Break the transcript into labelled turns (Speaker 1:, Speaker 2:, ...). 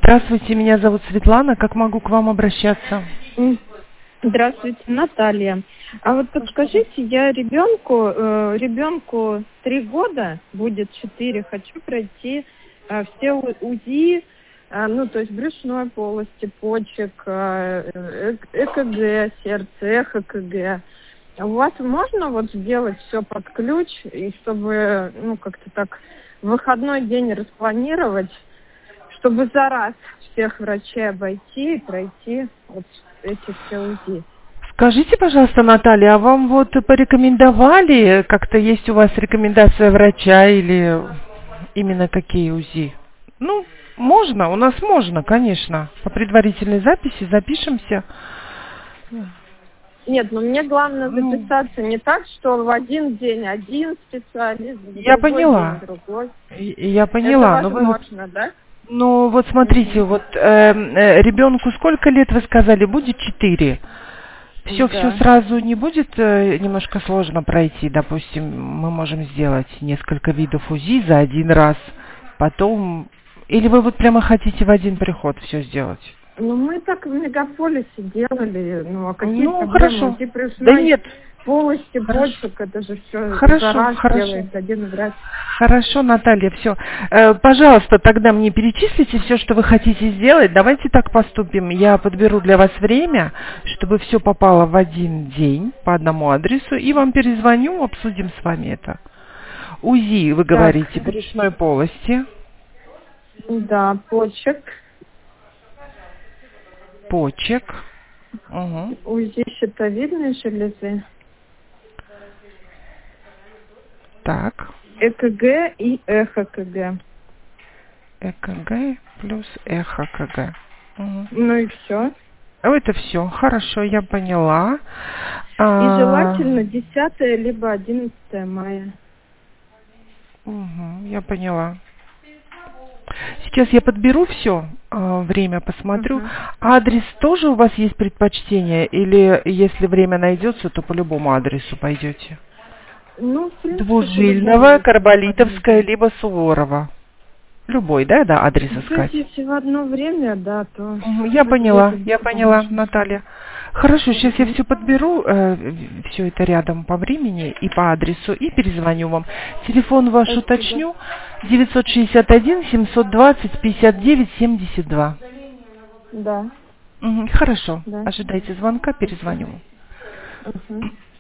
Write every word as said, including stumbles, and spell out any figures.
Speaker 1: Здравствуйте, меня зовут Светлана. Как могу к вам обращаться?
Speaker 2: Здравствуйте, Наталья. А вот подскажите, я ребенку, э, ребенку три года, будет четыре, хочу пройти э, все УЗИ, э, ну, то есть брюшной полости, почек, э, э, ЭКГ, сердце, эхо КГ. У вас можно вот сделать все под ключ, и чтобы, ну, как-то так в выходной день распланировать, чтобы за раз всех врачей обойти и пройти вот эти все УЗИ.
Speaker 1: Скажите, пожалуйста, Наталья, а вам вот порекомендовали, как-то есть у вас рекомендация врача или именно какие УЗИ? Ну, можно, у нас можно, конечно. По предварительной записи запишемся.
Speaker 2: Нет, но мне главное
Speaker 1: Ну,
Speaker 2: записаться не так, что в один день один специалист, в
Speaker 1: я
Speaker 2: другой
Speaker 1: поняла.
Speaker 2: день другой.
Speaker 1: И- Я поняла.
Speaker 2: Это
Speaker 1: Но вы,
Speaker 2: возможно, да?
Speaker 1: ну вот смотрите,
Speaker 2: Мгм.
Speaker 1: вот э, э, ребенку сколько лет вы сказали? Будет четыре. Все, все
Speaker 2: Да.
Speaker 1: сразу не будет э, немножко сложно пройти. Допустим, мы можем сделать несколько видов УЗИ за один раз. Потом, или вы вот прямо хотите в один приход все сделать?
Speaker 2: Ну, мы так в мегаполисе делали, ну, а какие
Speaker 1: Ну,
Speaker 2: проблемы?
Speaker 1: хорошо.
Speaker 2: УЗИ
Speaker 1: Да
Speaker 2: брюшной
Speaker 1: нет.
Speaker 2: полости,
Speaker 1: Хорошо.
Speaker 2: почек, это же все за
Speaker 1: Хорошо,
Speaker 2: раз
Speaker 1: хорошо.
Speaker 2: делает один врач.
Speaker 1: Хорошо, Наталья, все. Пожалуйста, тогда мне перечислите все, что вы хотите сделать. Давайте так поступим. Я подберу для вас время, чтобы все попало в один день по одному адресу, и вам перезвоню, обсудим с вами это. УЗИ, вы
Speaker 2: Так,
Speaker 1: говорите, брюшной полости,
Speaker 2: да, почек,
Speaker 1: почек. Угу.
Speaker 2: УЗИ щитовидной железы,
Speaker 1: Так,
Speaker 2: ЭКГ и эхо КГ.
Speaker 1: ЭКГ плюс эхо КГ. Угу.
Speaker 2: Ну и все.
Speaker 1: Это все, хорошо, я поняла.
Speaker 2: И
Speaker 1: А,
Speaker 2: желательно десятое либо одиннадцатое мая.
Speaker 1: угу, я поняла. Сейчас я подберу все, время посмотрю.
Speaker 2: Ага.
Speaker 1: Адрес тоже у вас есть предпочтение? Или если время найдется, то по любому адресу пойдете?
Speaker 2: Ну, в принципе,
Speaker 1: Двужильного,
Speaker 2: по-любому.
Speaker 1: Карболитовская, либо Суворова. Любой, да, да, адрес искать?
Speaker 2: Если в одно время, да, то...
Speaker 1: Мгм, я поняла,
Speaker 2: будет
Speaker 1: я поняла,
Speaker 2: помощь.
Speaker 1: Наталья. Хорошо, сейчас я все подберу, все это рядом по времени и по адресу, и перезвоню вам. Телефон ваш
Speaker 2: Спасибо.
Speaker 1: уточню, девятьсот шестьдесят один семьсот двадцать пятьдесят девять семьдесят два.
Speaker 2: Да,
Speaker 1: Мгм, хорошо,
Speaker 2: да.
Speaker 1: ожидайте звонка, перезвоню.
Speaker 2: Угу.